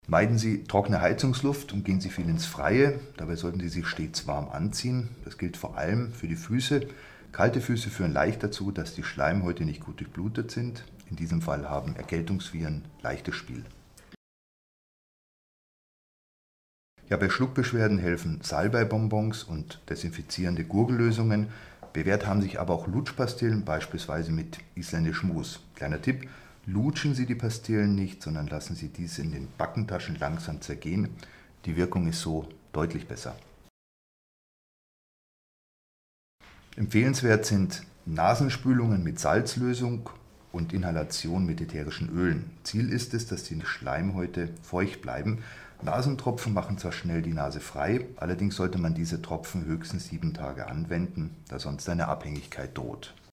Meiden Sie trockene Heizungsluft und gehen Sie viel ins Freie. Dabei sollten Sie sich stets warm anziehen. Das gilt vor allem für die Füße. Kalte Füße führen leicht dazu, dass die Schleimhäute nicht gut durchblutet sind. In diesem Fall haben Erkältungsviren leichtes Spiel. Ja, bei Schluckbeschwerden helfen Salbeibonbons und desinfizierende Gurgellösungen. Bewährt haben sich aber auch Lutschpastillen, beispielsweise mit isländischem Mus. Kleiner Tipp: Lutschen Sie die Pastillen nicht, sondern lassen Sie diese in den Backentaschen langsam zergehen. Die Wirkung ist so deutlich besser. Empfehlenswert sind Nasenspülungen mit Salzlösung und Inhalation mit ätherischen Ölen. Ziel ist es, dass die Schleimhäute feucht bleiben. Nasentropfen machen zwar schnell die Nase frei, allerdings sollte man diese Tropfen höchstens 7 Tage anwenden, da sonst eine Abhängigkeit droht.